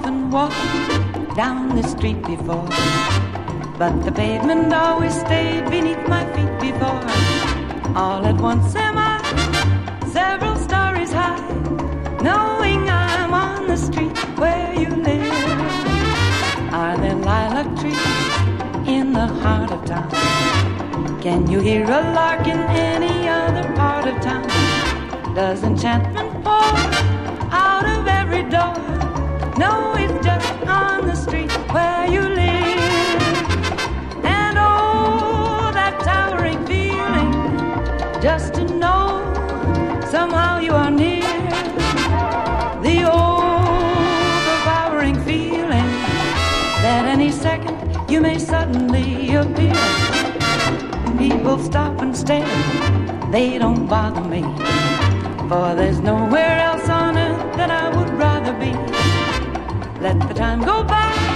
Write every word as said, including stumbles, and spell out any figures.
often walked down the street before, but the pavement always stayed beneath my feet before. All at once am I several stories high, knowing I'm on the street where you live. Are there lilac trees in the heart of town? Can you hear a lark in any other part of town? Does enchantment pour out of every door? No, it's just on the street where you live. And oh, that towering feeling, just to know somehow you are near. The overpowering feeling that any second you may suddenly appear. People stop and stare, they don't bother me, for there's nowhere else on earth that I would rather be. Let the time go by